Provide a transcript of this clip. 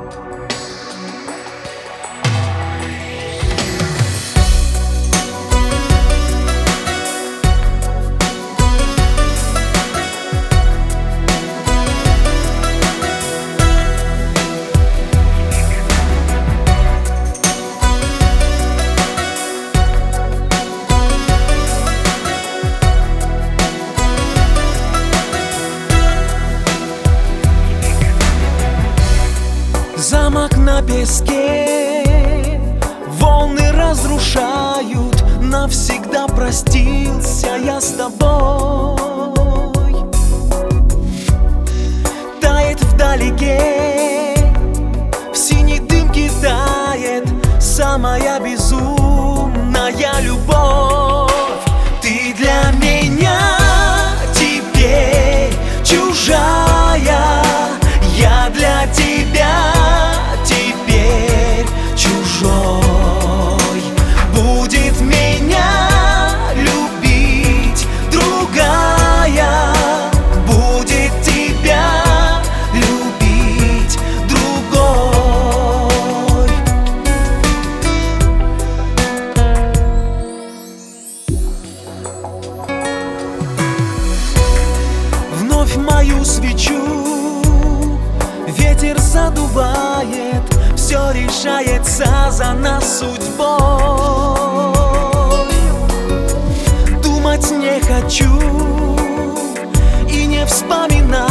Замок на песке волны разрушают. Навсегда простился я с тобой. Тает вдалеке, в синей дымке тает самая безумная любовь. Ты для меня теперь чужая, я для тебя теперь чужой. Будет меня любить другая, будет тебя любить другой. Вновь мою свечу ветер задувает, все решается за нас судьбой. Думать не хочу и не вспоминать